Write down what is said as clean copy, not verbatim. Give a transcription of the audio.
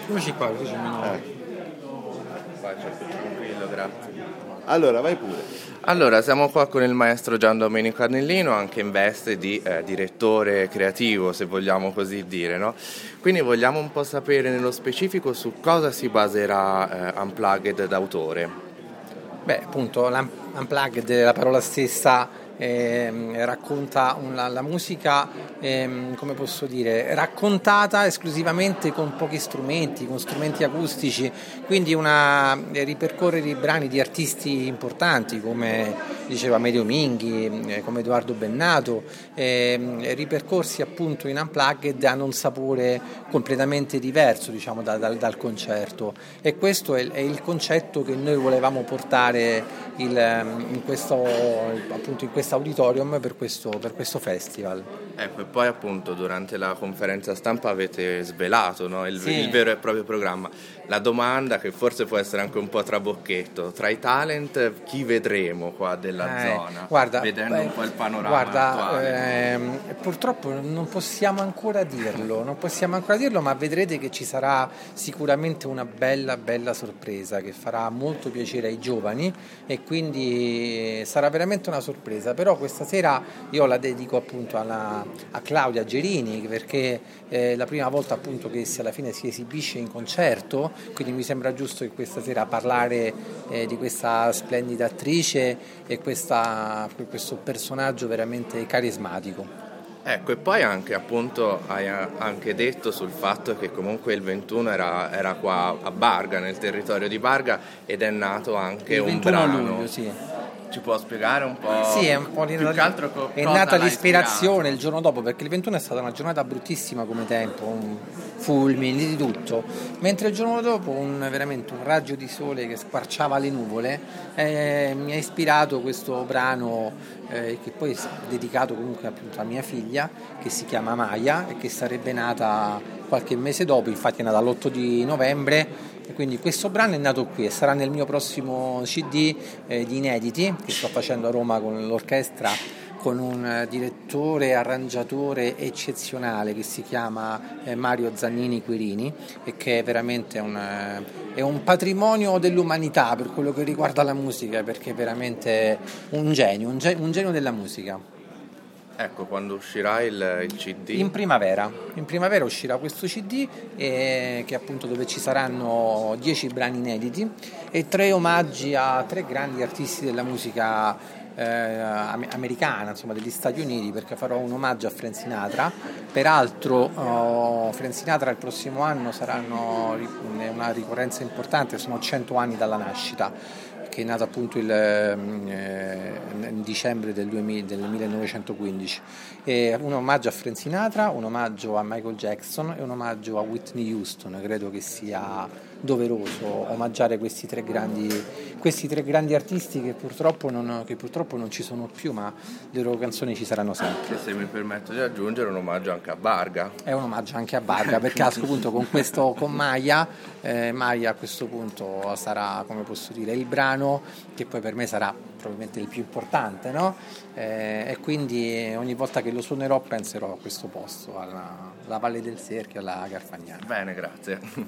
Eccoci qua, così c'è meno. Vai, c'è più tranquillo, grazie. Allora, vai pure. Allora, siamo qua con il maestro Gian Domenico Arnellino, anche in veste di direttore creativo, se vogliamo così dire, no? Quindi vogliamo un po' sapere nello specifico su cosa si baserà Unplugged d'autore. Beh, appunto, l'Unplugged, la parola stessa, racconta la musica, come posso dire, raccontata esclusivamente con pochi strumenti, con strumenti acustici, quindi ripercorrere i brani di artisti importanti come diceva Medio Minghi, come Edoardo Bennato, ripercorsi appunto in Unplugged hanno un sapore completamente diverso, diciamo, dal concerto, e questo è il concetto che noi volevamo portare in questo auditorium per questo festival. Ecco, e poi appunto durante la conferenza stampa avete svelato, no, il Sì. vero e proprio programma. La domanda, che forse può essere anche un po' trabocchetto, tra i talent chi vedremo qua della zona? Guarda, vedendo un po' il panorama attuale. Purtroppo non possiamo ancora dirlo, ma vedrete che ci sarà sicuramente una bella sorpresa che farà molto piacere ai giovani, e quindi sarà veramente una sorpresa. Però questa sera io la dedico appunto a Claudia Gerini, perché è la prima volta appunto che alla fine si esibisce in concerto, quindi mi sembra giusto che questa sera parlare di questa splendida attrice e questo personaggio veramente carismatico. Ecco, e poi anche appunto hai anche detto sul fatto che comunque il 21 era qua a Barga, nel territorio di Barga, ed è nato anche Il un 21 brano. luglio, sì. Ci può spiegare un po'? Sì, è un po' più che altro è cosa nata l'ha l'ispirazione ispirato? il giorno dopo, perché il 21 è stata una giornata bruttissima come tempo, fulmini di tutto, mentre il giorno dopo veramente un raggio di sole che squarciava le nuvole mi ha ispirato questo brano, che poi è dedicato comunque appunto a mia figlia, che si chiama Maya e che sarebbe nata qualche mese dopo, infatti è nata l'8 di novembre. E quindi questo brano è nato qui e sarà nel mio prossimo CD di inediti che sto facendo a Roma con l'orchestra, con un direttore arrangiatore eccezionale che si chiama Mario Zannini Quirini, e che è veramente è un patrimonio dell'umanità per quello che riguarda la musica, perché è veramente un genio della musica. Ecco, quando uscirà il CD? In primavera uscirà questo CD, che appunto dove ci saranno 10 brani inediti e 3 omaggi a 3 grandi artisti della musica americana, insomma degli Stati Uniti, perché farò un omaggio a Frank Sinatra. Peraltro Frank Sinatra il prossimo anno saranno una ricorrenza importante, sono 100 anni dalla nascita, che è nato appunto in dicembre del 1915. Un omaggio a Frank Sinatra, un omaggio a Michael Jackson e un omaggio a Whitney Houston. Credo che sia doveroso omaggiare questi tre grandi artisti che purtroppo non ci sono più, ma le loro canzoni ci saranno sempre. E se mi permetto di aggiungere, un omaggio anche a Barga. È un omaggio anche a Barga, perché a questo punto con Maya a questo punto sarà, come posso dire, il brano che poi per me sarà probabilmente il più importante, no? E quindi ogni volta che lo suonerò penserò a questo posto, alla Valle del Serchio, alla Garfagnana. Bene, grazie.